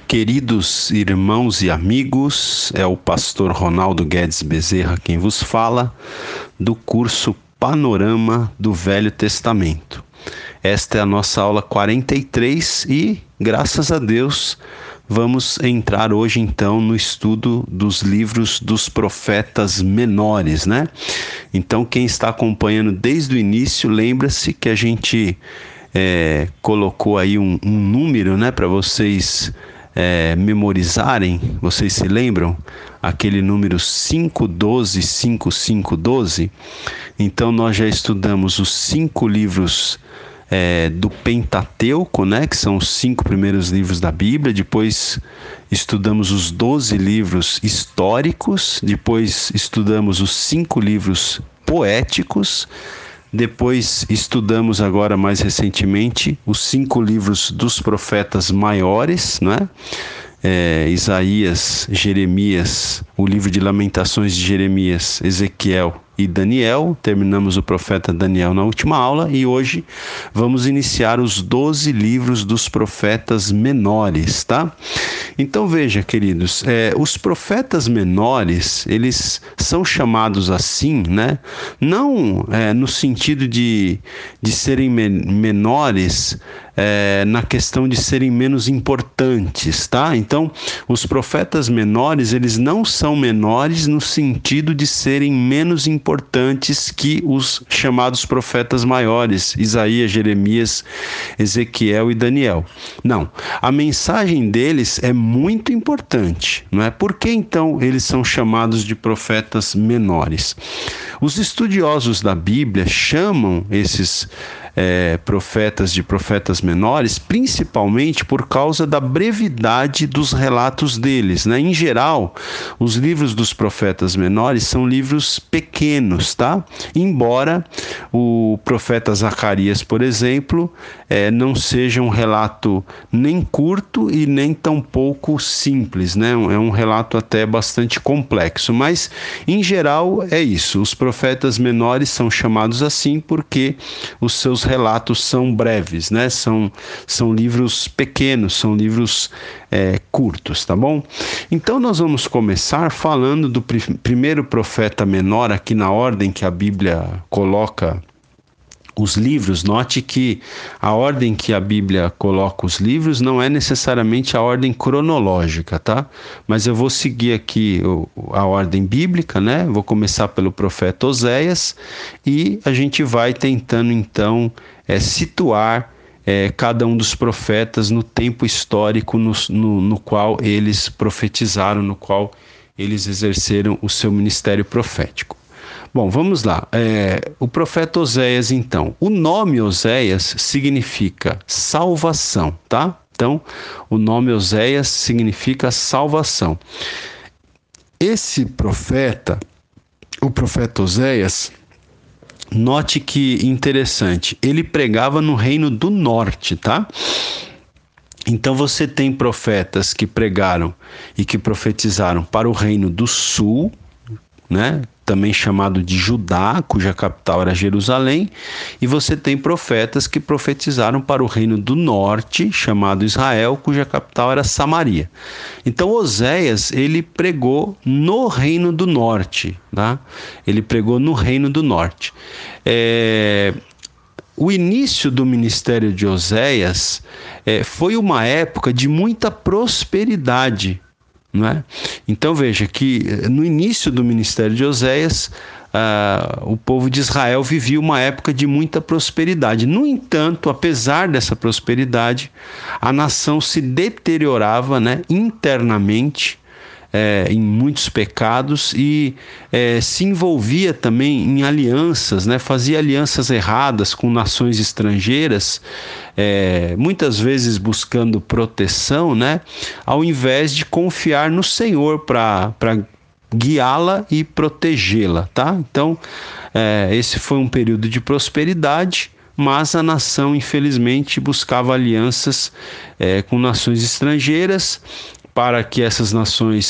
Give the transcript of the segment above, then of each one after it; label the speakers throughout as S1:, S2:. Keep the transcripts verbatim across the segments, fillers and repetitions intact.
S1: Queridos irmãos e amigos, é o pastor Ronaldo Guedes Bezerra quem vos fala, do curso Panorama do Velho Testamento. Esta é a nossa aula quarenta e três e, graças a Deus, vamos entrar hoje então no estudo dos livros dos profetas menores, né? Então, quem está acompanhando desde o início, lembra-se que a gente é, colocou aí um, um número, né, para vocês É, memorizarem. Vocês se lembram? Aquele número cinco, doze, cinco, cinco, doze. Então nós já estudamos os cinco livros é, do Pentateuco, né? Que são os cinco primeiros livros da Bíblia. Depois estudamos os doze livros históricos. Depois estudamos os cinco livros poéticos. Depois estudamos agora mais recentemente os cinco livros dos profetas maiores, né? É, Isaías, Jeremias, o livro de Lamentações de Jeremias, Ezequiel e Daniel. Terminamos o profeta Daniel na última aula e hoje vamos iniciar os doze livros dos profetas menores, tá? Então veja, queridos, é, os profetas menores, eles são chamados assim, né? Não é, no sentido de, de serem men- menores é, na questão de serem menos importantes, tá? Então, os profetas menores, eles não são menores no sentido de serem menos importantes que os chamados profetas maiores, Isaías, Jeremias, Ezequiel e Daniel. Não, a mensagem deles é muito importante, não é? Por que então eles são chamados de profetas menores? Os estudiosos da Bíblia chamam esses é, profetas de profetas menores, principalmente por causa da brevidade dos relatos deles, né? Em geral, os livros dos profetas menores são livros pequenos, tá? Embora o profeta Zacarias, por exemplo, é, não seja um relato nem curto e nem tão pouco simples, né? É um relato até bastante complexo, mas em geral é isso. Os profetas menores são chamados assim porque os seus relatos são breves, né? São, são livros pequenos, são livros é, curtos, tá bom? Então nós vamos começar falando do pr- primeiro profeta menor aqui na ordem que a Bíblia coloca os livros. Note que a ordem que a Bíblia coloca os livros não é necessariamente a ordem cronológica, tá? Mas eu vou seguir aqui a ordem bíblica, né? Vou começar pelo profeta Oséias e a gente vai tentando então é, situar é, cada um dos profetas no tempo histórico no, no, no qual eles profetizaram, no qual eles exerceram o seu ministério profético. Bom, vamos lá. É, o profeta Oséias, então. O nome Oséias significa salvação, tá? Então, o nome Oséias significa salvação. Esse profeta, o profeta Oséias, note que interessante, ele pregava no reino do norte, tá? Então você tem profetas que pregaram e que profetizaram para o reino do sul, né? Também chamado de Judá, cuja capital era Jerusalém, e você tem profetas que profetizaram para o reino do norte, chamado Israel, cuja capital era Samaria. Então Oséias, ele pregou no reino do norte, tá? Ele pregou no reino do norte. É... O início do ministério de Oséias é, foi uma época de muita prosperidade, não é? Então veja que no início do ministério de Oséias, uh, o povo de Israel vivia uma época de muita prosperidade. No entanto, apesar dessa prosperidade, a nação se deteriorava, né, internamente, É, em muitos pecados e é, se envolvia também em alianças, né? Fazia alianças erradas com nações estrangeiras, é, muitas vezes buscando proteção, né? Ao invés de confiar no Senhor para para guiá-la e protegê-la, tá? Então, é, esse foi um período de prosperidade, mas a nação, infelizmente, buscava alianças é, com nações estrangeiras, para que essas nações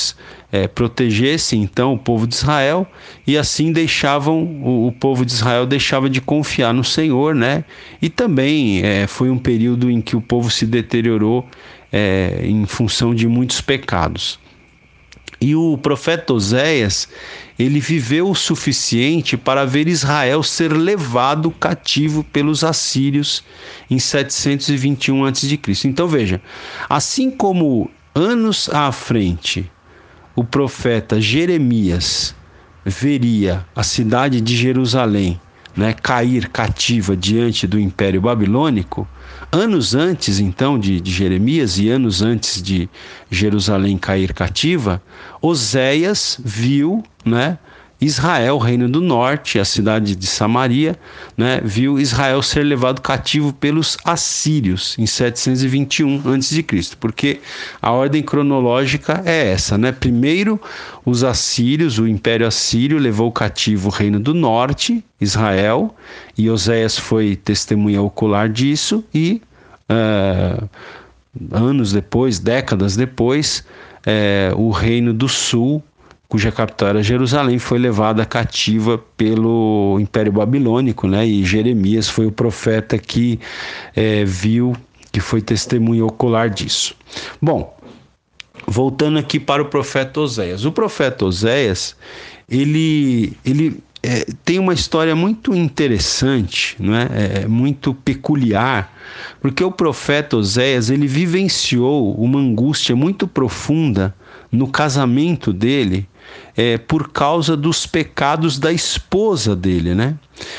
S1: é, protegesse então o povo de Israel, e assim deixavam o, o povo de Israel deixava de confiar no Senhor, né? E também é, foi um período em que o povo se deteriorou é, em função de muitos pecados. E o profeta Oséias, ele viveu o suficiente para ver Israel ser levado cativo pelos assírios em setecentos e vinte e um antes de Cristo. Então veja, assim como anos à frente o profeta Jeremias veria a cidade de Jerusalém, né, cair cativa diante do Império Babilônico, anos antes então de, de Jeremias e anos antes de Jerusalém cair cativa, Oséias viu, né, Israel, reino do norte, a cidade de Samaria, né, viu Israel ser levado cativo pelos assírios em setecentos e vinte e um antes de Cristo, porque a ordem cronológica é essa, né? Primeiro os assírios, o Império Assírio levou cativo o reino do norte, Israel, e Oséias foi testemunha ocular disso, e uh, anos depois, décadas depois, uh, o reino do sul, cuja capital era Jerusalém, foi levada cativa pelo Império Babilônico, né? E Jeremias foi o profeta que é, viu, que foi testemunha ocular disso. Bom, voltando aqui para o profeta Oséias. O profeta Oséias, ele, ele é, tem uma história muito interessante, não é? É, muito peculiar, porque o profeta Oséias, ele vivenciou uma angústia muito profunda no casamento dele, é, por causa dos pecados da esposa dele, né?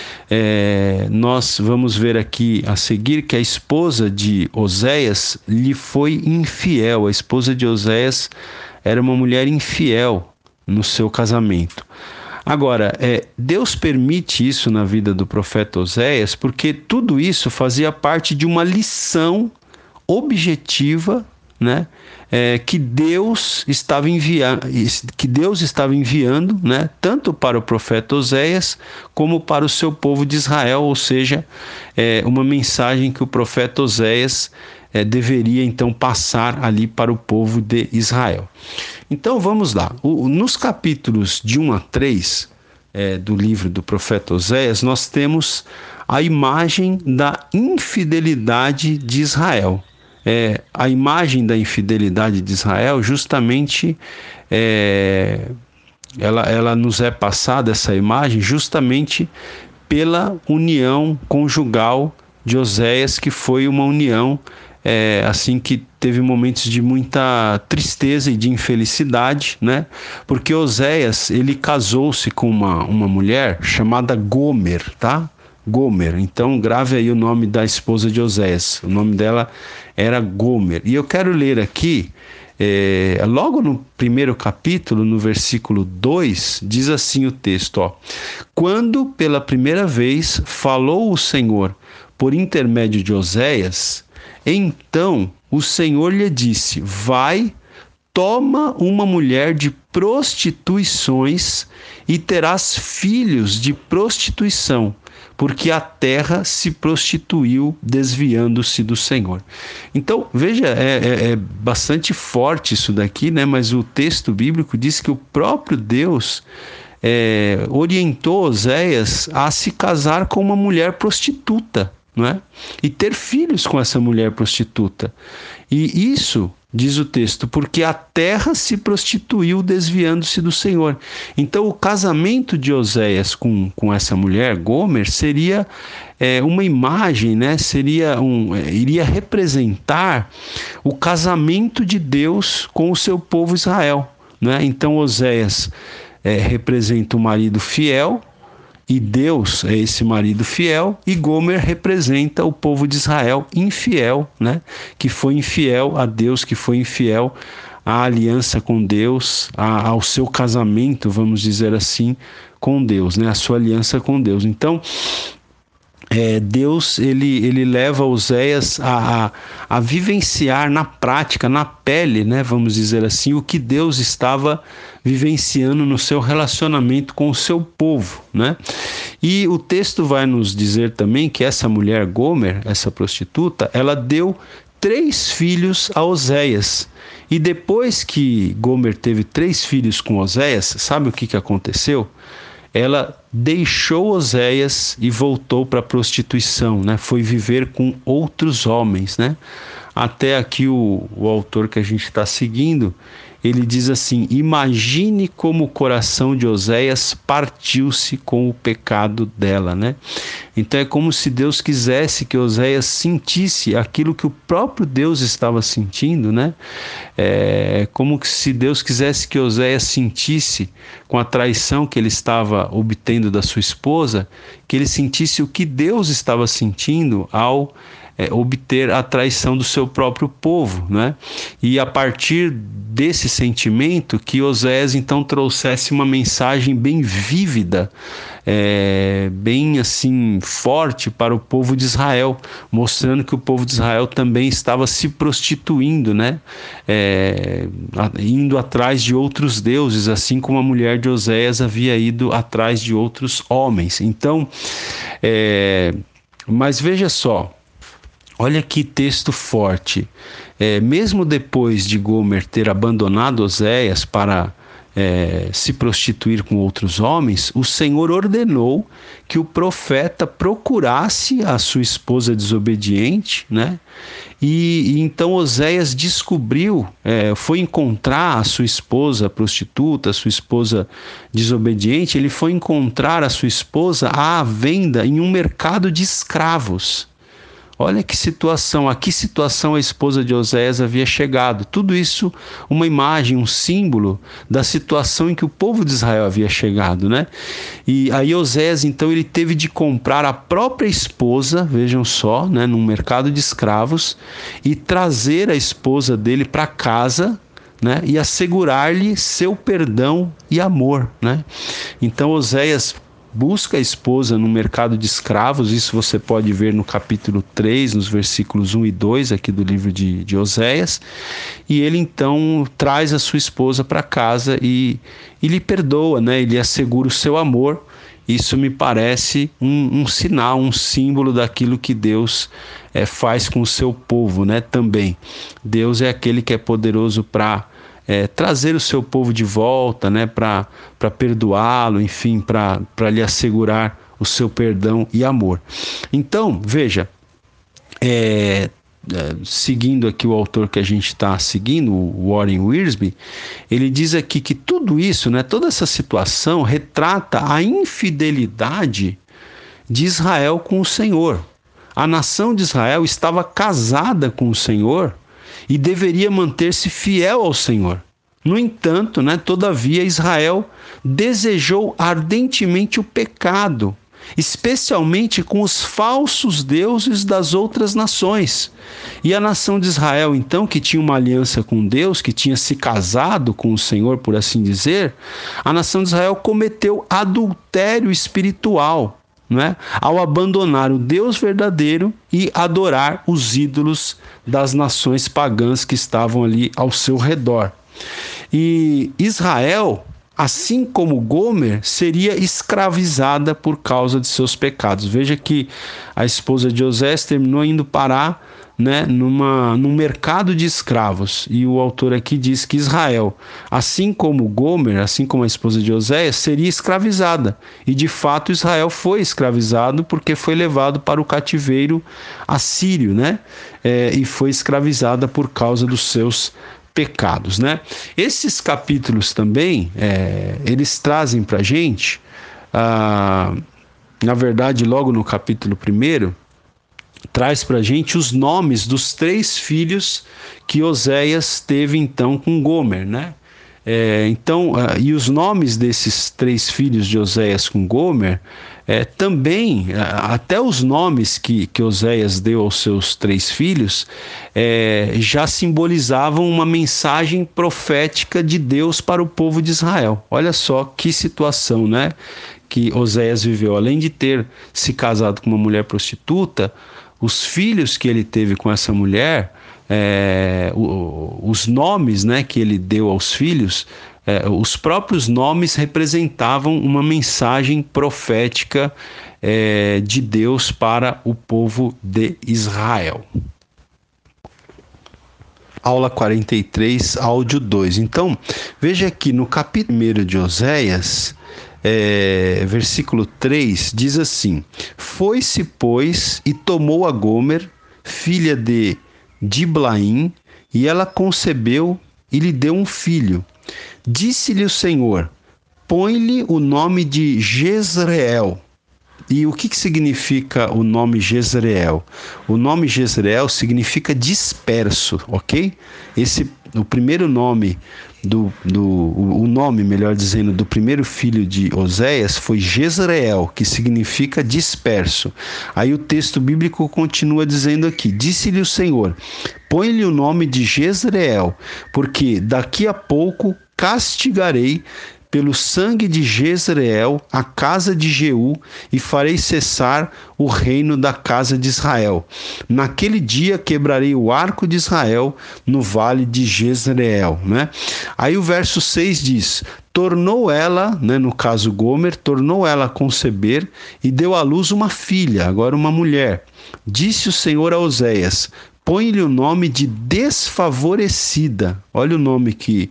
S1: É, nós vamos ver aqui a seguir que a esposa de Oséias lhe foi infiel. A esposa de Oséias era uma mulher infiel no seu casamento. Agora, é, Deus permite isso na vida do profeta Oséias porque tudo isso fazia parte de uma lição objetiva, né, é, que Deus estava enviando, que Deus estava enviando, né, tanto para o profeta Oséias como para o seu povo de Israel, ou seja, é, uma mensagem que o profeta Oséias é, deveria então passar ali para o povo de Israel. Então vamos lá, o, nos capítulos de um a três é, do livro do profeta Oséias, nós temos a imagem da infidelidade de Israel. É, a imagem da infidelidade de Israel, justamente, é, ela, ela nos é passada, essa imagem, justamente pela união conjugal de Oséias, que foi uma união é, assim que teve momentos de muita tristeza e de infelicidade, né? Porque Oséias, ele casou-se com uma, uma mulher chamada Gomer, tá? Gomer, então grave aí o nome da esposa de Oséias, o nome dela era Gomer. E eu quero ler aqui, é, logo no primeiro capítulo, no versículo dois, diz assim o texto, ó: quando pela primeira vez falou o Senhor por intermédio de Oséias, então o Senhor lhe disse: vai, toma uma mulher de prostituições e terás filhos de prostituição, porque a terra se prostituiu desviando-se do Senhor. Então, veja, é, é, é bastante forte isso daqui, né? Mas o texto bíblico diz que o próprio Deus é, orientou Oséias a se casar com uma mulher prostituta, não é? E ter filhos com essa mulher prostituta. E isso, diz o texto, porque a terra se prostituiu desviando-se do Senhor. Então o casamento de Oséias com, com essa mulher, Gomer, seria é, uma imagem, né? seria um, é, iria representar o casamento de Deus com o seu povo Israel, né? Então Oséias é, representa o marido fiel, e Deus é esse marido fiel, e Gomer representa o povo de Israel infiel, né? Que foi infiel a Deus, que foi infiel à aliança com Deus, a, ao seu casamento, vamos dizer assim, com Deus, né? A sua aliança com Deus. Então, é, Deus ele, ele leva Oséias a, a, a vivenciar na prática, na pele, né, vamos dizer assim, o que Deus estava vivenciando no seu relacionamento com o seu povo, né? E o texto vai nos dizer também que essa mulher Gomer, essa prostituta, ela deu três filhos a Oséias. E depois que Gomer teve três filhos com Oséias, sabe o que, que aconteceu? Ela deixou Oséias e voltou para a prostituição, né? Foi viver com outros homens, né? Até aqui o, o autor que a gente está seguindo, ele diz assim: imagine como o coração de Oséias partiu-se com o pecado dela, né? Então é como se Deus quisesse que Oséias sentisse aquilo que o próprio Deus estava sentindo, né? É como se Deus quisesse que Oséias sentisse, com a traição que ele estava obtendo da sua esposa, que ele sentisse o que Deus estava sentindo ao É, obter a traição do seu próprio povo, né? E a partir desse sentimento que Oséias então trouxesse uma mensagem bem vívida, é, bem assim forte para o povo de Israel, mostrando que o povo de Israel também estava se prostituindo, né? É, indo atrás de outros deuses, assim como a mulher de Oséias havia ido atrás de outros homens. Então, é, mas veja só, olha que texto forte. É, mesmo depois de Gomer ter abandonado Oséias para é, se prostituir com outros homens, o Senhor ordenou que o profeta procurasse a sua esposa desobediente, né? E, e então Oséias descobriu, é, foi encontrar a sua esposa prostituta, a sua esposa desobediente. Ele foi encontrar a sua esposa à venda em um mercado de escravos. Olha que situação, a que situação a esposa de Oséias havia chegado. Tudo isso uma imagem, um símbolo da situação em que o povo de Israel havia chegado, né? E aí Oséias, então, ele teve de comprar a própria esposa, vejam só, né, num mercado de escravos, e trazer a esposa dele para casa, né, e assegurar-lhe seu perdão e amor, né? Então Oséias busca a esposa no mercado de escravos. Isso você pode ver no capítulo três, nos versículos um e dois aqui do livro de, de Oséias. E ele então traz a sua esposa para casa e, e lhe perdoa, né? Ele assegura o seu amor. Isso me parece um, um sinal, um símbolo daquilo que Deus é, faz com o seu povo, né? Também. Deus é aquele que é poderoso para É, trazer o seu povo de volta, né, para perdoá-lo, enfim, para lhe assegurar o seu perdão e amor. Então, veja, é, é, seguindo aqui o autor que a gente está seguindo, o Warren Wiersbe, ele diz aqui que tudo isso, né, toda essa situação retrata a infidelidade de Israel com o Senhor. A nação de Israel estava casada com o Senhor e deveria manter-se fiel ao Senhor. No entanto, né, todavia, Israel desejou ardentemente o pecado, especialmente com os falsos deuses das outras nações. E a nação de Israel, então, que tinha uma aliança com Deus, que tinha se casado com o Senhor, por assim dizer, a nação de Israel cometeu adultério espiritual, né, ao abandonar o Deus verdadeiro e adorar os ídolos das nações pagãs que estavam ali ao seu redor. E Israel, assim como Gomer, seria escravizada por causa de seus pecados. Veja que a esposa de Oséias terminou indo parar, né, numa, num mercado de escravos. E o autor aqui diz que Israel, assim como Gomer, assim como a esposa de Oséias, seria escravizada. E de fato Israel foi escravizado porque foi levado para o cativeiro assírio, né? É, e foi escravizada por causa dos seus pecados, né? Esses capítulos também, é, eles trazem para a gente, ah, na verdade, logo no capítulo primeiro, traz para a gente os nomes dos três filhos que Oséias teve então com Gomer, né? É, então, uh, e os nomes desses três filhos de Oséias com Gomer, é, também, uh, até os nomes que, que Oséias deu aos seus três filhos, é, já simbolizavam uma mensagem profética de Deus para o povo de Israel. Olha só que situação, né, que Oséias viveu. Além de ter se casado com uma mulher prostituta, os filhos que ele teve com essa mulher, é, os nomes, né, que ele deu aos filhos, é, os próprios nomes representavam uma mensagem profética é, de Deus para o povo de Israel. aula quarenta e três, áudio dois. Então, veja aqui no capítulo primeiro de Oséias, é, versículo três, diz assim: Foi-se, pois, e tomou a Gomer, filha de Diblaim, e ela concebeu e lhe deu um filho. Disse-lhe o Senhor: Põe-lhe o nome de Jezreel. E o que, que significa o nome Jezreel? O nome Jezreel significa disperso, ok? Esse, o primeiro nome, do, do, o nome, melhor dizendo, do primeiro filho de Oséias foi Jezreel, que significa disperso. Aí o texto bíblico continua dizendo aqui: Disse-lhe o Senhor: Põe-lhe o nome de Jezreel, porque daqui a pouco castigarei pelo sangue de Jezreel a casa de Jeú, e farei cessar o reino da casa de Israel. Naquele dia quebrarei o arco de Israel no vale de Jezreel, né? Aí o verso seis diz: Tornou ela, né, no caso Gomer, tornou ela a conceber e deu à luz uma filha, agora uma mulher. Disse o Senhor a Oséias: Põe-lhe o nome de desfavorecida. Olha o nome que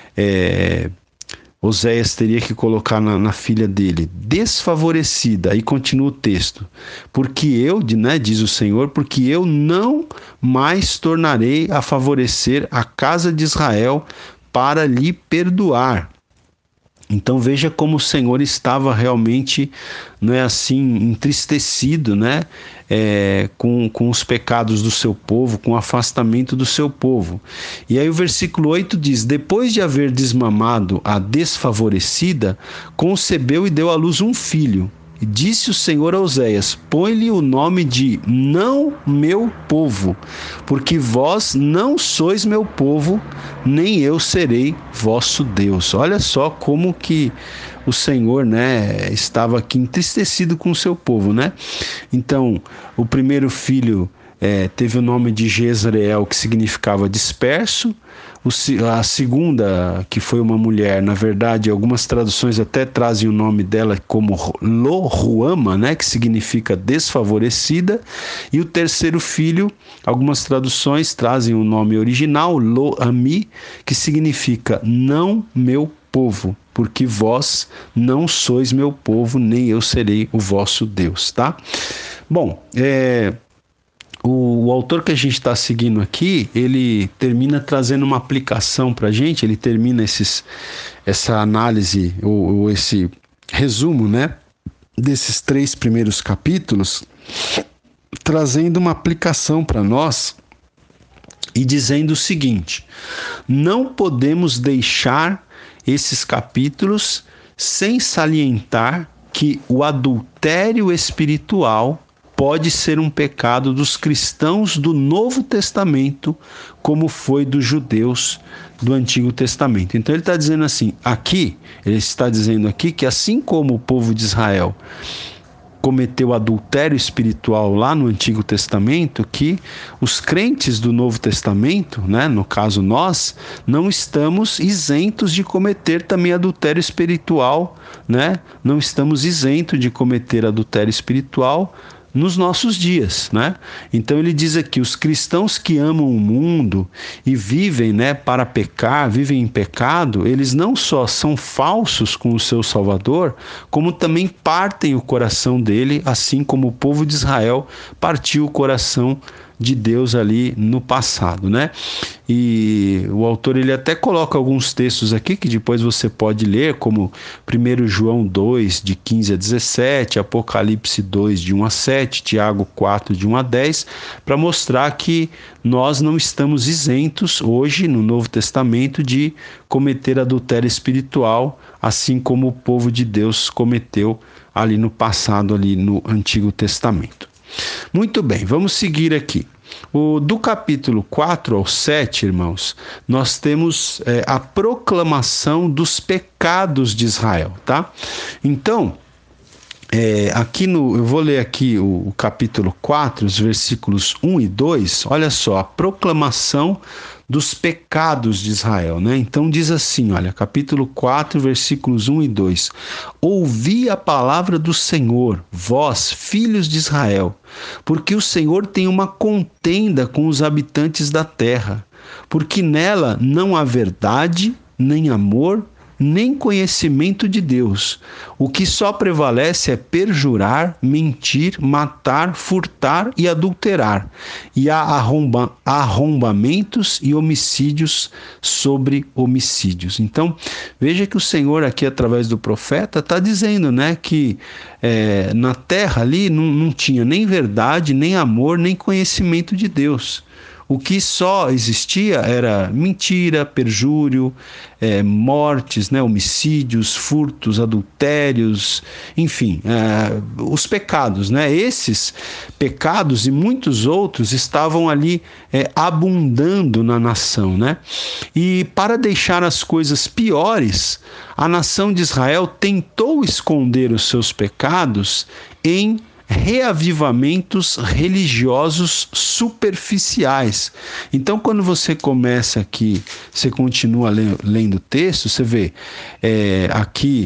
S1: é, Oséias teria que colocar na, na filha dele, desfavorecida. Aí continua o texto: Porque eu, né, diz o Senhor, porque eu não mais tornarei a favorecer a casa de Israel para lhe perdoar. Então veja como o Senhor estava realmente, não é assim, entristecido, né, é, com, com os pecados do seu povo, com o afastamento do seu povo. E aí o versículo oito diz: Depois de haver desmamado a desfavorecida, concebeu e deu à luz um filho. E disse o Senhor a Oséias: Põe-lhe o nome de não meu povo, porque vós não sois meu povo, nem eu serei vosso Deus. Olha só como que o Senhor, né, estava aqui entristecido com o seu povo, né? Então, o primeiro filho é, teve o nome de Jezreel, que significava disperso. O, a segunda, que foi uma mulher, na verdade, algumas traduções até trazem o nome dela como Lo-Ruama, né, que significa desfavorecida. E o terceiro filho, algumas traduções trazem o nome original, Lo-Ami, que significa não meu povo, porque vós não sois meu povo, nem eu serei o vosso Deus, tá? Bom, é... O, o autor que a gente está seguindo aqui, ele termina trazendo uma aplicação para a gente, ele termina esses, essa análise, ou, ou esse resumo, né, desses três primeiros capítulos, trazendo uma aplicação para nós e dizendo o seguinte: não podemos deixar esses capítulos sem salientar que o adultério espiritual pode ser um pecado dos cristãos do Novo Testamento, como foi dos judeus do Antigo Testamento. Então ele está dizendo assim, aqui, ele está dizendo aqui que assim como o povo de Israel cometeu adultério espiritual lá no Antigo Testamento, que os crentes do Novo Testamento, né, no caso nós, não estamos isentos de cometer também adultério espiritual, né? Não estamos isentos de cometer adultério espiritual nos nossos dias, né? Então ele diz aqui: os cristãos que amam o mundo e vivem, né, para pecar, vivem em pecado, eles não só são falsos com o seu Salvador, como também partem o coração dele, assim como o povo de Israel partiu o coração de Deus ali no passado, né? E o autor ele até coloca alguns textos aqui que depois você pode ler, como primeiro João dois, de quinze a dezessete, Apocalipse dois, de um a sete, Tiago quatro, de um a dez, para mostrar que nós não estamos isentos hoje no Novo Testamento de cometer adultério espiritual, assim como o povo de Deus cometeu ali no passado, ali no Antigo Testamento. Muito bem, vamos seguir aqui. O, do capítulo quatro ao sete, irmãos, nós temos é, a proclamação dos pecados de Israel, tá? Então, é, aqui no, eu vou ler aqui o, o capítulo quatro, os versículos um e dois, olha só, a proclamação dos pecados de Israel, né? Então diz assim, olha, capítulo quatro, versículos um e dois. Ouvi a palavra do Senhor, vós, filhos de Israel, porque o Senhor tem uma contenda com os habitantes da terra, porque nela não há verdade, nem amor, nem conhecimento de Deus. O que só prevalece é perjurar, mentir, matar, furtar e adulterar. E há arromba, arrombamentos e homicídios sobre homicídios. Então, veja que o Senhor aqui, através do profeta, está dizendo, né, que é, na terra ali não, não tinha nem verdade, nem amor, nem conhecimento de Deus. O que só existia era mentira, perjúrio, é, mortes, né, homicídios, furtos, adultérios, enfim, é, os pecados, né? Esses pecados e muitos outros estavam ali é, abundando na nação, né? E para deixar as coisas piores, a nação de Israel tentou esconder os seus pecados em reavivamentos religiosos superficiais. Então, quando você começa aqui, você continua lendo o texto, você vê é, aqui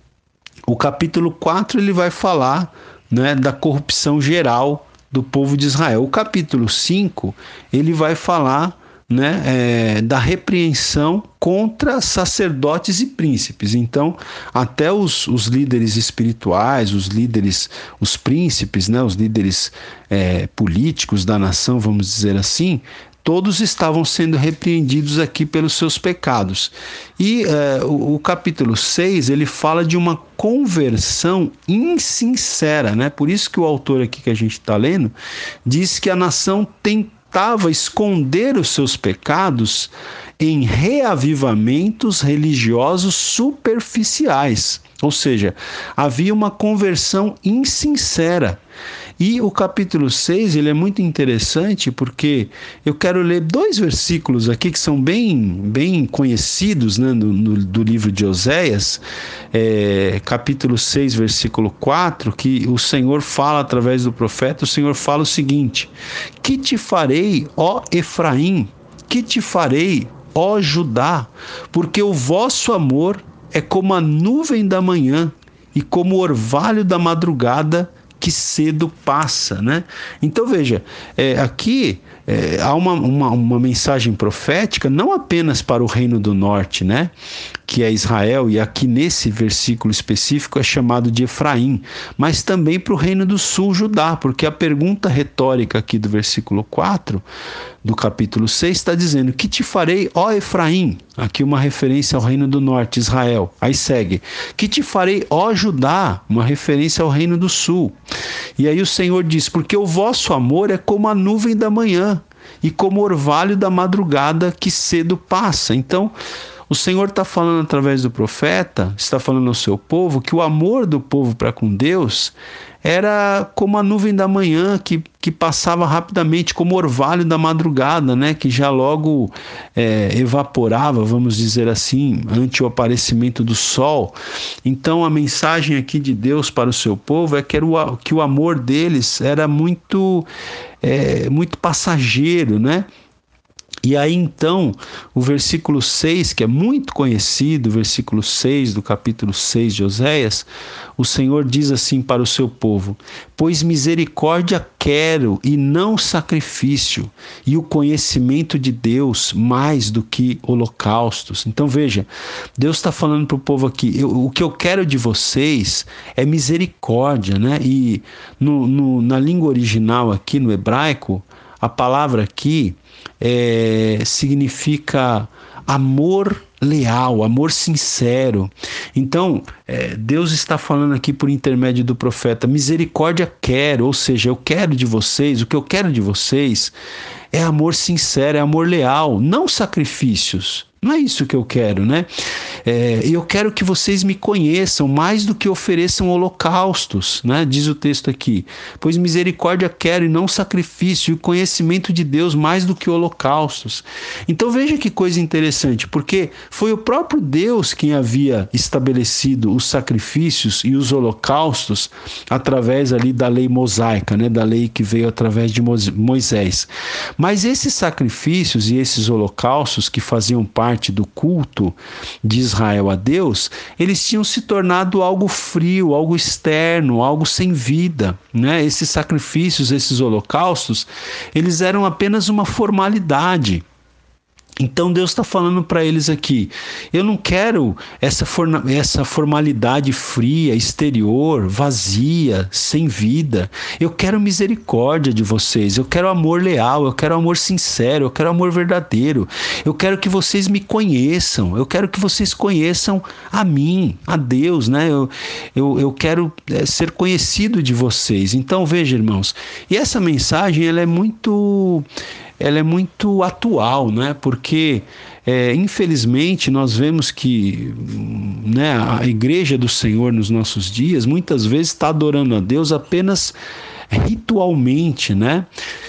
S1: o capítulo quatro, ele vai falar, né, da corrupção geral do povo de Israel. O capítulo cinco, ele vai falar, né, é, da repreensão contra sacerdotes e príncipes. Então, até os, os líderes espirituais, os líderes, os príncipes, né, os líderes é, políticos da nação, vamos dizer assim, todos estavam sendo repreendidos aqui pelos seus pecados. E é, o, o capítulo seis, ele fala de uma conversão insincera, né? Por isso que o autor aqui que a gente está lendo diz que a nação tem tentava esconder os seus pecados em reavivamentos religiosos superficiais. Ou seja, havia uma conversão insincera. E o capítulo seis, ele é muito interessante porque eu quero ler dois versículos aqui que são bem, bem conhecidos, né, no, no, do livro de Oséias, é, capítulo seis, versículo quatro, que o Senhor fala através do profeta, o Senhor fala o seguinte: que te farei, ó Efraim, que te farei, ó Judá, porque o vosso amor é como a nuvem da manhã e como o orvalho da madrugada que cedo passa, né? Então veja, é, aqui é, há uma, uma, uma mensagem profética não apenas para o reino do norte, né, que é Israel, e aqui nesse versículo específico é chamado de Efraim, mas também para o reino do sul, Judá, porque a pergunta retórica aqui do versículo quatro do capítulo seis está dizendo: que te farei, ó Efraim? Aqui uma referência ao reino do norte, Israel. Aí segue: que te farei, ó Judá? Uma referência ao reino do sul. E aí o Senhor diz: porque o vosso amor é como a nuvem da manhã e como o orvalho da madrugada que cedo passa. Então, o Senhor está falando através do profeta, está falando ao seu povo, que o amor do povo para com Deus era como a nuvem da manhã que, que passava rapidamente, como o orvalho da madrugada, né, que já logo é, evaporava, vamos dizer assim, ante o aparecimento do sol. Então a mensagem aqui de Deus para o seu povo é que, era o, que o amor deles era muito, é, muito passageiro, né? E aí então, o versículo seis, que é muito conhecido, o versículo seis do capítulo seis de Oséias, o Senhor diz assim para o seu povo: pois misericórdia quero e não sacrifício, e o conhecimento de Deus mais do que holocaustos. Então veja, Deus está falando para o povo aqui: eu, o que eu quero de vocês é misericórdia, né? E no, no, na língua original aqui, no hebraico, a palavra aqui é, significa amor leal, amor sincero. Então, é, Deus está falando aqui por intermédio do profeta: misericórdia quero, ou seja, eu quero de vocês, o que eu quero de vocês é amor sincero, é amor leal, não sacrifícios. Não é isso que eu quero, né? É, eu quero que vocês me conheçam mais do que ofereçam holocaustos, né? Diz o texto aqui: pois misericórdia quero e não sacrifício, e o conhecimento de Deus mais do que holocaustos. Então veja que coisa interessante, porque foi o próprio Deus quem havia estabelecido os sacrifícios e os holocaustos através ali da lei mosaica, né? Da lei que veio através de Moisés. Mas esses sacrifícios e esses holocaustos que faziam parte do culto de Israel a Deus, eles tinham se tornado algo frio, algo externo, algo sem vida, né? Esses sacrifícios, esses holocaustos, eles eram apenas uma formalidade. Então Deus está falando para eles aqui, eu não quero essa, forna, essa formalidade fria, exterior, vazia, sem vida. Eu quero misericórdia de vocês, eu quero amor leal, eu quero amor sincero, eu quero amor verdadeiro. Eu quero que vocês me conheçam, eu quero que vocês conheçam a mim, a Deus, né? Eu, eu, eu quero ser conhecido de vocês. Então veja, irmãos, e essa mensagem ela é muito... ela é muito atual, né? Porque é, infelizmente nós vemos que, né, a igreja do Senhor nos nossos dias muitas vezes está adorando a Deus apenas ritualmente, né?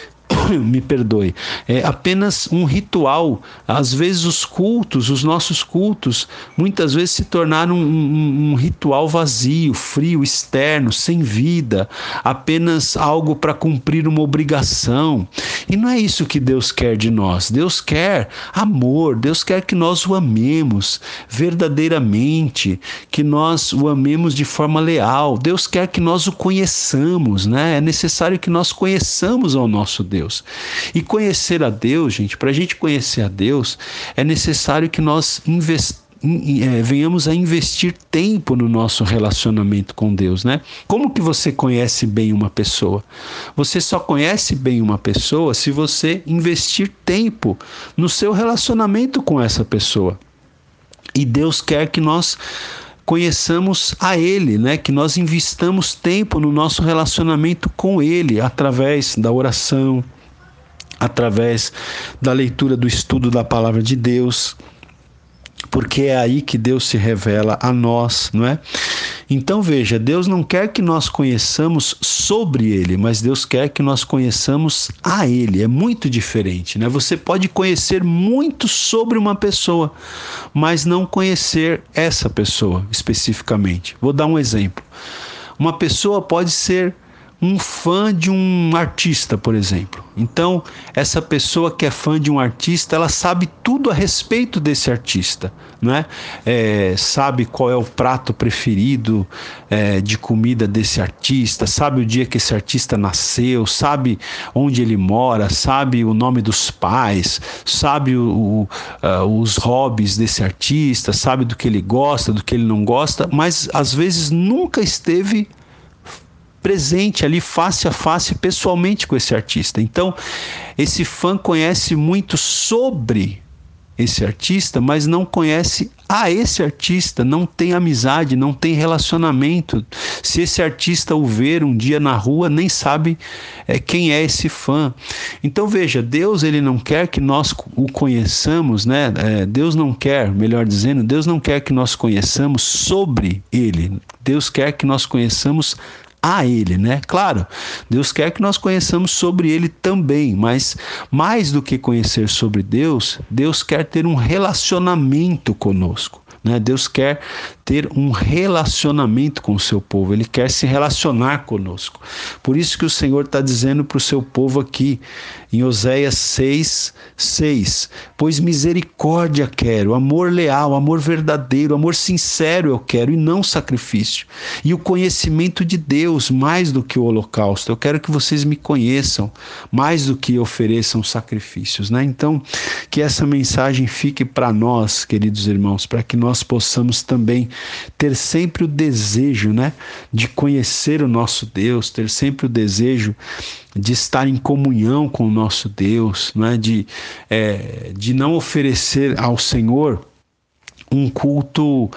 S1: Me perdoe, é apenas um ritual. Às vezes os cultos, os nossos cultos, muitas vezes se tornaram um, um, um ritual vazio, frio, externo, sem vida, apenas algo para cumprir uma obrigação. E não é isso que Deus quer de nós. Deus quer amor, Deus quer que nós o amemos verdadeiramente, que nós o amemos de forma leal. Deus quer que nós o conheçamos, né? É necessário que nós conheçamos ao nosso Deus. Deus. E conhecer a Deus, gente, para a gente conhecer a Deus, é necessário que nós invest... venhamos a investir tempo no nosso relacionamento com Deus, né? Como que você conhece bem uma pessoa? Você só conhece bem uma pessoa se você investir tempo no seu relacionamento com essa pessoa. E Deus quer que nós conheçamos a Ele, né? Que nós investamos tempo no nosso relacionamento com Ele, através da oração, através da leitura do estudo da palavra de Deus, porque é aí que Deus se revela a nós, não é? Então veja, Deus não quer que nós conheçamos sobre Ele, mas Deus quer que nós conheçamos a Ele. É muito diferente, né? Você pode conhecer muito sobre uma pessoa, mas não conhecer essa pessoa especificamente. Vou dar um exemplo. Uma pessoa pode ser um fã de um artista, por exemplo. Então, essa pessoa que é fã de um artista, ela sabe tudo a respeito desse artista, né? É, sabe qual é o prato preferido é, de comida desse artista, sabe o dia que esse artista nasceu, sabe onde ele mora, sabe o nome dos pais, sabe o, o, uh, os hobbies desse artista, sabe do que ele gosta, do que ele não gosta, mas às vezes nunca esteve presente ali face a face pessoalmente com esse artista. Então, esse fã conhece muito sobre esse artista, mas não conhece a esse artista, não tem amizade, não tem relacionamento. Se esse artista o ver um dia na rua, nem sabe é, quem é esse fã. Então veja, Deus ele não quer que nós o conheçamos, né? É, Deus não quer, melhor dizendo, Deus não quer que nós conheçamos sobre Ele. Deus quer que nós conheçamos a Ele, né? Claro, Deus quer que nós conheçamos sobre Ele também, mas mais do que conhecer sobre Deus, Deus quer ter um relacionamento conosco, né? Deus quer ter um relacionamento com o seu povo, Ele quer se relacionar conosco. Por isso que o Senhor está dizendo para o seu povo aqui, em Oséias seis, seis, pois misericórdia quero, amor leal, amor verdadeiro, amor sincero eu quero e não sacrifício. E o conhecimento de Deus mais do que o holocausto. Eu quero que vocês me conheçam mais do que ofereçam sacrifícios, né? Então, que essa mensagem fique para nós, queridos irmãos, para que nós possamos também ter sempre o desejo, né, de conhecer o nosso Deus, ter sempre o desejo de estar em comunhão com o nosso Deus, né, de, é, de não oferecer ao Senhor um culto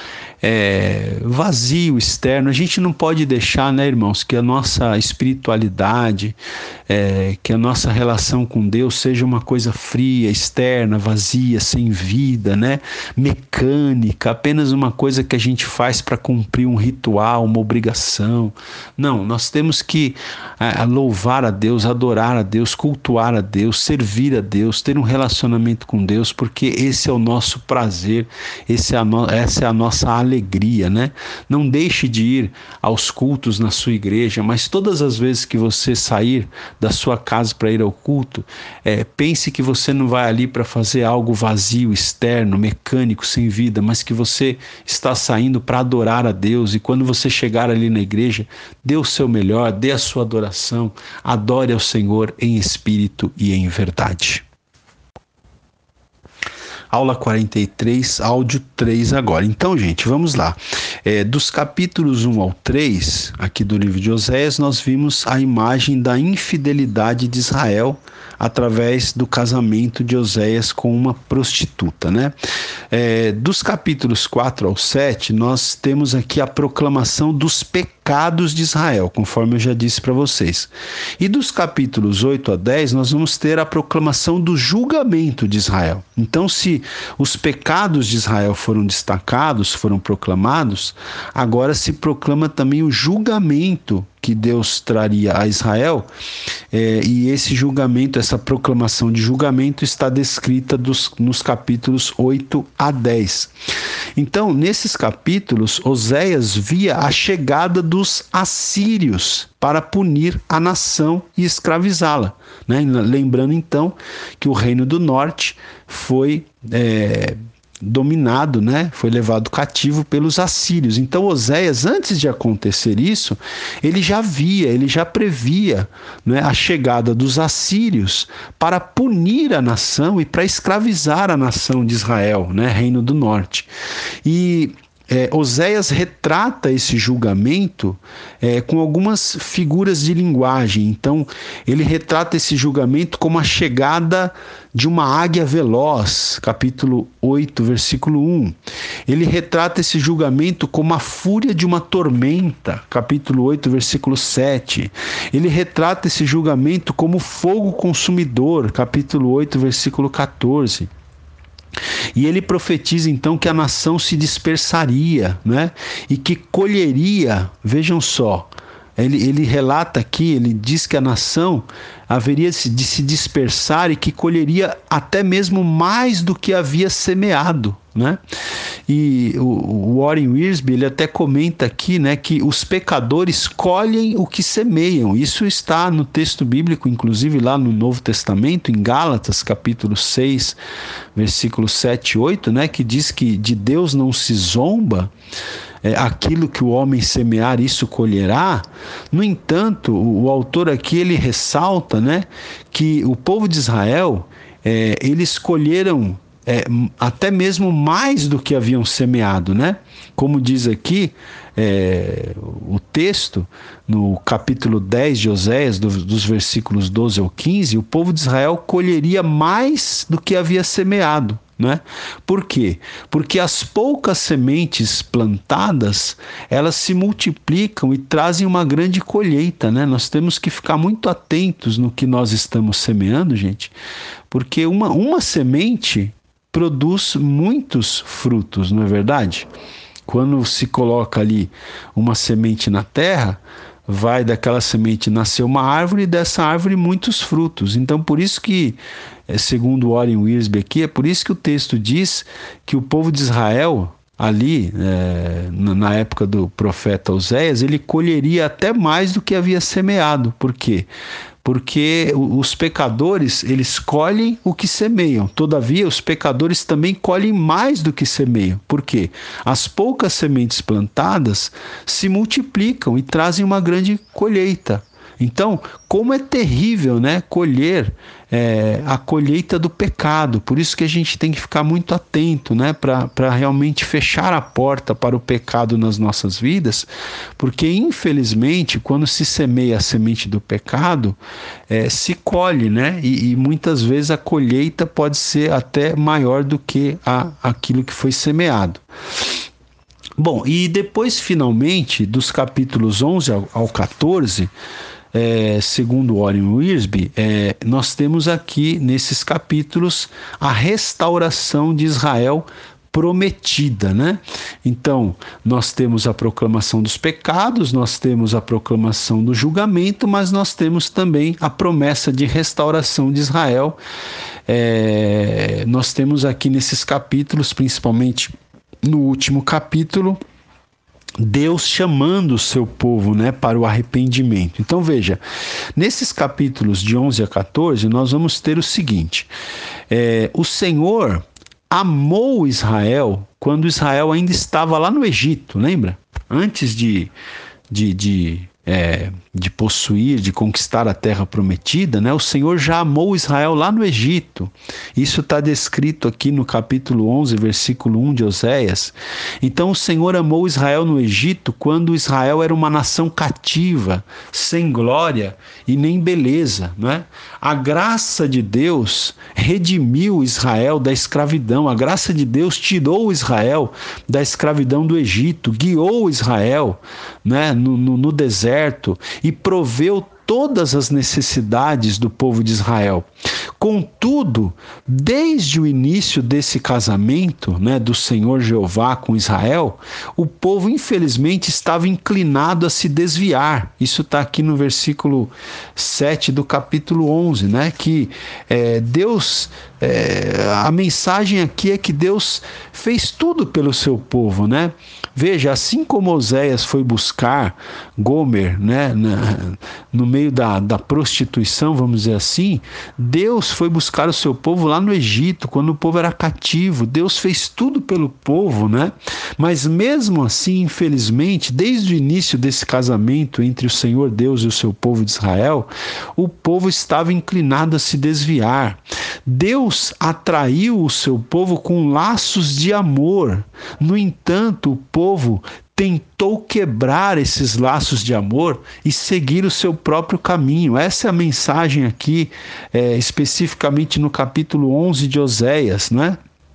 S1: é, vazio, externo. A gente não pode deixar, né, irmãos, que a nossa espiritualidade, é, que a nossa relação com Deus seja uma coisa fria, externa, vazia, sem vida, né, mecânica, apenas uma coisa que a gente faz para cumprir um ritual, uma obrigação. Não, nós temos que é, louvar a Deus, adorar a Deus, cultuar a Deus, servir a Deus, ter um relacionamento com Deus, porque esse é o nosso prazer, esse é a no... essa é a nossa alegria, né? Não deixe de ir aos cultos na sua igreja, mas todas as vezes que você sair da sua casa para ir ao culto, é, pense que você não vai ali para fazer algo vazio, externo, mecânico, sem vida, mas que você está saindo para adorar a Deus. E quando você chegar ali na igreja, dê o seu melhor, dê a sua adoração, adore ao Senhor em espírito e em verdade. Aula quarenta e três, áudio três agora. Então, gente, vamos lá. É, dos capítulos um ao três, aqui do livro de Oséias, nós vimos a imagem da infidelidade de Israel através do casamento de Oséias com uma prostituta, né? É, dos capítulos quatro ao sete, nós temos aqui a proclamação dos pecados de Israel, conforme eu já disse para vocês. E dos capítulos oito a dez, nós vamos ter a proclamação do julgamento de Israel. Então, se os pecados de Israel foram destacados, foram proclamados, agora se proclama também o julgamento que Deus traria a Israel, é, e esse julgamento, essa proclamação de julgamento está descrita dos, nos capítulos oito a dez. Então, nesses capítulos, Oséias via a chegada dos assírios para punir a nação e escravizá-la, né? Lembrando então que o reino do norte foi é, dominado, né? Foi levado cativo pelos assírios. Então Oséias, antes de acontecer isso, ele já via, ele já previa, né, a chegada dos assírios para punir a nação e para escravizar a nação de Israel, né? Reino do norte. E É, Oséias retrata esse julgamento é, com algumas figuras de linguagem. Então, ele retrata esse julgamento como a chegada de uma águia veloz, capítulo oito, versículo um. Ele retrata esse julgamento como a fúria de uma tormenta, capítulo oito, versículo sete. Ele retrata esse julgamento como fogo consumidor, capítulo oito, versículo quatorze. E ele profetiza então que a nação se dispersaria, né? E que colheria, vejam só, ele, ele relata aqui, ele diz que a nação haveria de se dispersar e que colheria até mesmo mais do que havia semeado, né? E o, o Warren Wiersbe, ele até comenta aqui, né, que os pecadores colhem o que semeiam. Isso está no texto bíblico, inclusive lá no Novo Testamento, em Gálatas, capítulo seis, versículos sete e oito, né, que diz que de Deus não se zomba, é, aquilo que o homem semear, isso colherá. No entanto, o, o autor aqui, ele ressalta, né, que o povo de Israel, é, eles colheram É, até mesmo mais do que haviam semeado, né? Como diz aqui é, o texto, no capítulo dez de Oséias, do, dos versículos doze ao quinze, o povo de Israel colheria mais do que havia semeado, né? Por quê? Porque as poucas sementes plantadas, elas se multiplicam e trazem uma grande colheita, né? Nós temos que ficar muito atentos no que nós estamos semeando, gente, porque uma, uma semente produz muitos frutos, não é verdade? Quando se coloca ali uma semente na terra, vai daquela semente nascer uma árvore e dessa árvore muitos frutos. Então, por isso que, segundo Warren Wiersbe aqui, é por isso que o texto diz que o povo de Israel, ali, é, na época do profeta Oséias, ele colheria até mais do que havia semeado. Por quê? Porque os pecadores, eles colhem o que semeiam. Todavia, os pecadores também colhem mais do que semeiam. Por quê? As poucas sementes plantadas se multiplicam e trazem uma grande colheita. Então, como é terrível, né, colher é, a colheita do pecado. Por isso que a gente tem que ficar muito atento, né, para realmente fechar a porta para o pecado nas nossas vidas, porque infelizmente quando se semeia a semente do pecado, é, se colhe, né, e, e muitas vezes a colheita pode ser até maior do que a, aquilo que foi semeado. Bom, e depois finalmente dos capítulos onze ao quatorze, É, segundo Warren Wiersbe, é, nós temos aqui nesses capítulos a restauração de Israel prometida, né? Então, nós temos a proclamação dos pecados, nós temos a proclamação do julgamento, mas nós temos também a promessa de restauração de Israel. É, nós temos aqui nesses capítulos, principalmente no último capítulo, Deus chamando o seu povo, né, para o arrependimento. Então veja, nesses capítulos de onze a quatorze, nós vamos ter o seguinte: é, o Senhor amou Israel quando Israel ainda estava lá no Egito, lembra? Antes de, de, de É, de possuir, de conquistar a terra prometida, né? O Senhor já amou Israel lá no Egito. Isso está descrito aqui no capítulo onze, versículo um de Oséias. Então o Senhor amou Israel no Egito quando Israel era uma nação cativa, sem glória e nem beleza, né? A graça de Deus redimiu Israel da escravidão. A graça de Deus tirou Israel da escravidão do Egito, guiou Israel, né, no, no, no deserto e proveu todas as necessidades do povo de Israel. Contudo, desde o início desse casamento, né, do Senhor Jeová com Israel, o povo infelizmente estava inclinado a se desviar. Isso está aqui no versículo sete do capítulo onze, né, que é, Deus, é, a mensagem aqui é que Deus fez tudo pelo seu povo, né? Veja, assim como Oséias foi buscar Gomer, né, na, no meio da, da prostituição, vamos dizer assim, Deus foi buscar o seu povo lá no Egito, quando o povo era cativo. Deus fez tudo pelo povo, né? Mas mesmo assim, infelizmente, desde o início desse casamento entre o Senhor Deus e o seu povo de Israel, o povo estava inclinado a se desviar. Deus atraiu o seu povo com laços de amor. No entanto, o povo tentou quebrar esses laços de amor e seguir o seu próprio caminho. Essa é a mensagem aqui, é, especificamente no capítulo onze de Oséias, né?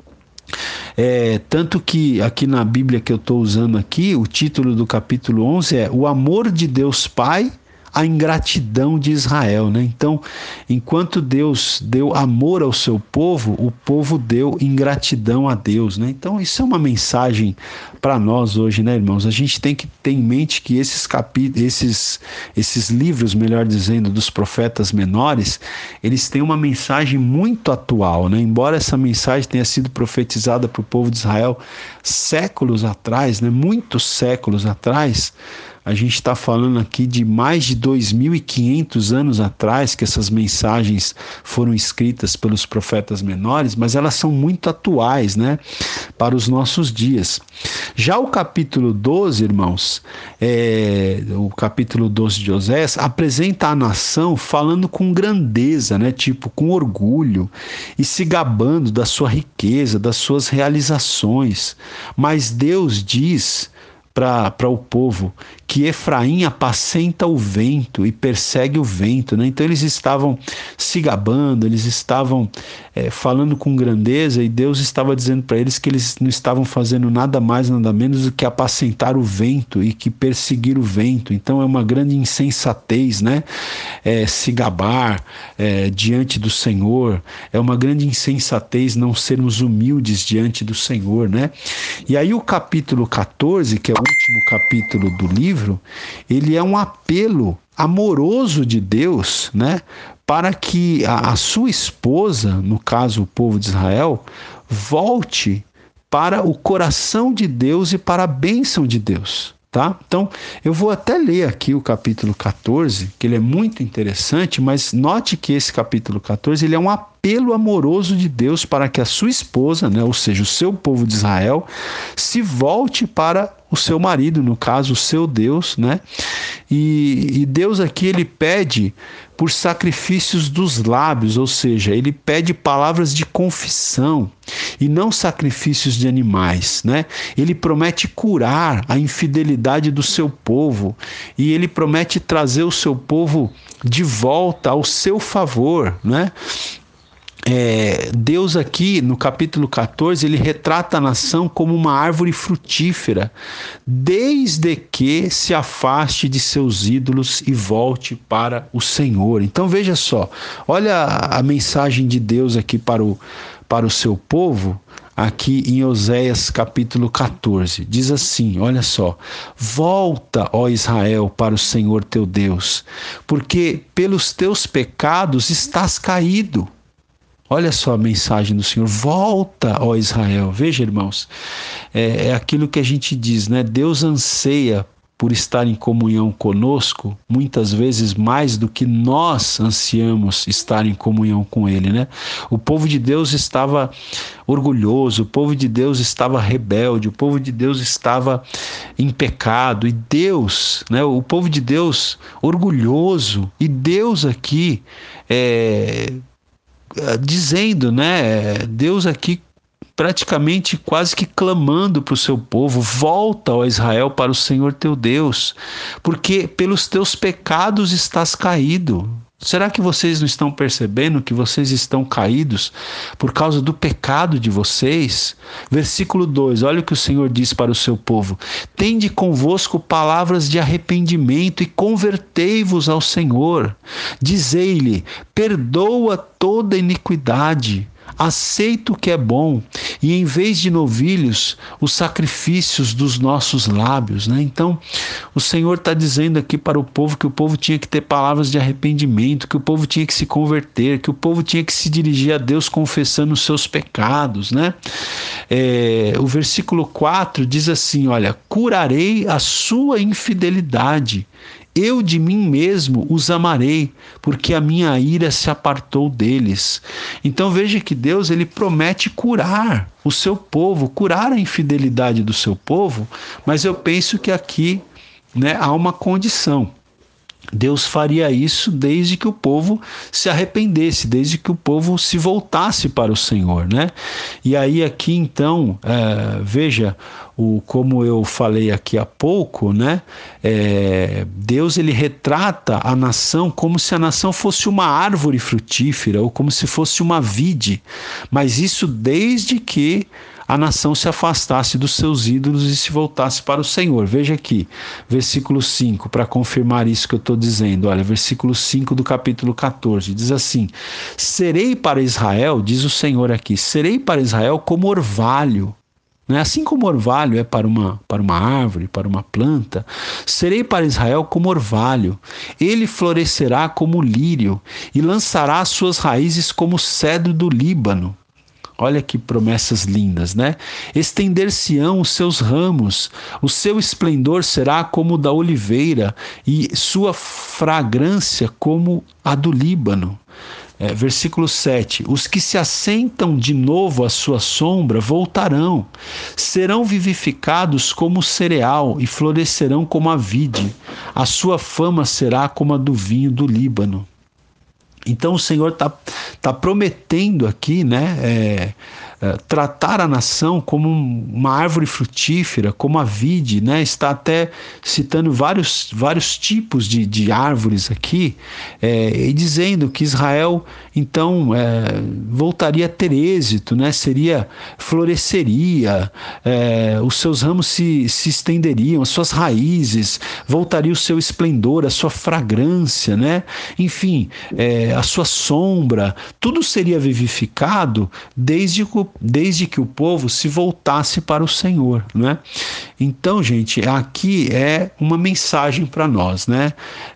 S1: É, tanto que aqui na Bíblia que eu estou usando aqui, o título do capítulo onze é O Amor de Deus Pai, a ingratidão de Israel, né? Então, enquanto Deus deu amor ao seu povo, o povo deu ingratidão a Deus, né? Então, isso é uma mensagem para nós hoje, né, irmãos? A gente tem que ter em mente que esses capítulos, esses, esses livros, melhor dizendo, dos profetas menores, eles têm uma mensagem muito atual, né? Embora essa mensagem tenha sido profetizada para o povo de Israel séculos atrás, né? Muitos séculos atrás, a gente está falando aqui de mais de dois mil e quinhentos anos atrás que essas mensagens foram escritas pelos profetas menores, mas elas são muito atuais, né, para os nossos dias. Já o capítulo doze, irmãos, é, o capítulo doze de Oséias, apresenta a nação falando com grandeza, né, tipo com orgulho e se gabando da sua riqueza, das suas realizações. Mas Deus diz para o povo que Efraim apacenta o vento e persegue o vento, né? Então eles estavam se gabando, eles estavam é, falando com grandeza, e Deus estava dizendo para eles que eles não estavam fazendo nada mais, nada menos do que apacentar o vento e que perseguir o vento. Então é uma grande insensatez, né? É, se gabar é, diante do Senhor, é uma grande insensatez não sermos humildes diante do Senhor, né? E aí o capítulo catorze, que é o último capítulo do livro, ele é um apelo amoroso de Deus, né, para que a, a sua esposa, no caso o povo de Israel, volte para o coração de Deus e para a bênção de Deus. Tá? Então, eu vou até ler aqui o capítulo catorze, que ele é muito interessante, mas note que esse capítulo catorze ele é um apelo amoroso de Deus para que a sua esposa, né, ou seja, o seu povo de Israel, se volte para o seu marido, no caso, o seu Deus, né? E, e Deus aqui, ele pede por sacrifícios dos lábios, ou seja, ele pede palavras de confissão e não sacrifícios de animais, né? Ele promete curar a infidelidade do seu povo e ele promete trazer o seu povo de volta ao seu favor, né? É, Deus aqui no capítulo catorze, ele retrata a nação como uma árvore frutífera, desde que se afaste de seus ídolos e volte para o Senhor. Então veja só, olha a, a mensagem de Deus aqui para o, para o seu povo, aqui em Oséias capítulo catorze, diz assim, olha só: volta, ó Israel, para o Senhor teu Deus, porque pelos teus pecados estás caído. Olha só a mensagem do Senhor: volta, ó Israel. Veja, irmãos, é, é aquilo que a gente diz, né? Deus anseia
S2: por estar em comunhão conosco, muitas vezes mais do que nós ansiamos estar em comunhão com Ele, né? O povo de Deus estava orgulhoso, o povo de Deus estava rebelde, o povo de Deus estava em pecado, e Deus, né? O povo de Deus orgulhoso, e Deus aqui é, dizendo, né? Deus aqui praticamente quase que clamando para o seu povo: volta, ó Israel, para o Senhor teu Deus, porque pelos teus pecados estás caído. Será que vocês não estão percebendo que vocês estão caídos por causa do pecado de vocês? Versículo dois, olha o que o Senhor diz para o seu povo: tende convosco palavras de arrependimento e convertei-vos ao Senhor. Dizei-lhe: perdoa toda iniquidade, aceita o que é bom, e em vez de novilhos, os sacrifícios dos nossos lábios, né? Então, o Senhor está dizendo aqui para o povo que o povo tinha que ter palavras de arrependimento, que o povo tinha que se converter, que o povo tinha que se dirigir a Deus confessando os seus pecados, né? É, o versículo quatro diz assim, olha: curarei a sua infidelidade, eu de mim mesmo os amarei, porque a minha ira se apartou deles. Então veja que Deus, ele promete curar o seu povo, curar a infidelidade do seu povo, mas eu penso que aqui, né, há uma condição. Deus faria isso desde que o povo se arrependesse, desde que o povo se voltasse para o Senhor, né? E aí aqui então, é, veja, o, como eu falei aqui há pouco, né? É, Deus, ele retrata a nação como se a nação fosse uma árvore frutífera ou como se fosse uma vide, mas isso desde que a nação se afastasse dos seus ídolos e se voltasse para o Senhor. Veja aqui, versículo cinco, para confirmar isso que eu estou dizendo. Olha, versículo cinco do capítulo catorze, diz assim: serei para Israel, diz o Senhor aqui, serei para Israel como orvalho. Né? Assim como orvalho é para uma, para uma árvore, para uma planta, serei para Israel como orvalho. Ele florescerá como lírio e lançará suas raízes como o cedro do Líbano. Olha que promessas lindas, né? Estender-se-ão os seus ramos, o seu esplendor será como o da oliveira e sua fragrância como a do Líbano. É, versículo sete, os que se assentam de novo à sua sombra voltarão, serão vivificados como o cereal e florescerão como a vide, a sua fama será como a do vinho do Líbano. Então o Senhor está tá prometendo aqui, né, é, é, tratar a nação como um, uma árvore frutífera, como a vide, né? Está até citando vários, vários tipos de, de árvores aqui, é, e dizendo que Israel então é, voltaria a ter êxito, né? Seria, floresceria, é, os seus ramos se, se estenderiam, as suas raízes, voltaria o seu esplendor, a sua fragrância, né? Enfim, é, a sua sombra, tudo seria vivificado desde, desde que o povo se voltasse para o Senhor, né? Então, gente, aqui é uma mensagem para nós, né?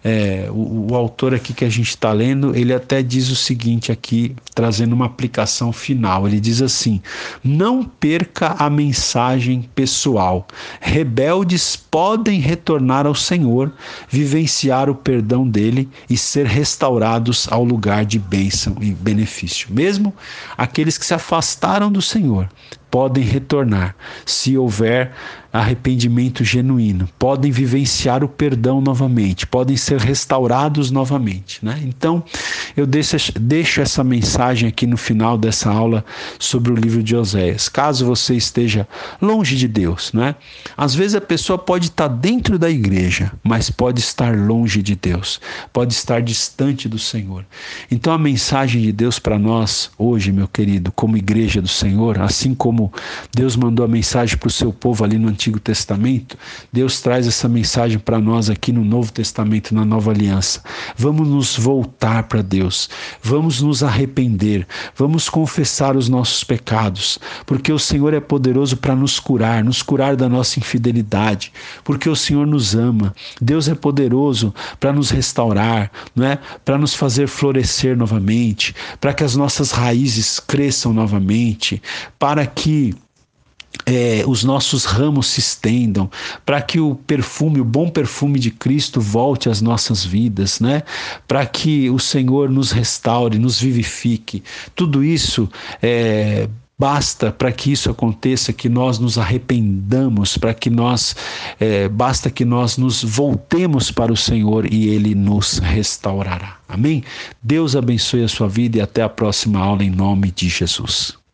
S2: É, o, o autor aqui que a gente está lendo, ele até diz o seguinte aqui, trazendo uma aplicação final. Ele diz assim: não perca a mensagem pessoal. Rebeldes podem retornar ao Senhor, vivenciar o perdão dele e ser restaurados ao lugar de bênção e benefício. Mesmo aqueles que se afastaram do Senhor podem retornar, se houver arrependimento genuíno, podem vivenciar o perdão novamente, podem ser restaurados novamente, né? Então, eu deixo, deixo essa mensagem aqui no final dessa aula sobre o livro de Oséias. Caso você esteja longe de Deus, né? Às vezes a pessoa pode estar dentro da igreja, mas pode estar longe de Deus, pode estar distante do Senhor. Então, a mensagem de Deus para nós hoje, meu querido, como igreja do Senhor, assim como Deus mandou a mensagem para o seu povo ali no Antigo Testamento, Deus traz essa mensagem para nós aqui no Novo Testamento, na Nova Aliança. Vamos nos voltar para Deus, vamos nos arrepender, vamos confessar os nossos pecados, porque o Senhor é poderoso para nos curar, nos curar da nossa infidelidade, porque o Senhor nos ama. Deus é poderoso para nos restaurar, não é? Para nos fazer florescer novamente, para que as nossas raízes cresçam novamente, para que É, os nossos ramos se estendam, para que o perfume, o bom perfume de Cristo volte às nossas vidas, né? Para que o Senhor nos restaure, nos vivifique. Tudo isso é, basta para que isso aconteça, que nós nos arrependamos, para que nós, é, basta que nós nos voltemos para o Senhor e Ele nos restaurará. Amém? Deus abençoe a sua vida e até a próxima aula em nome de Jesus.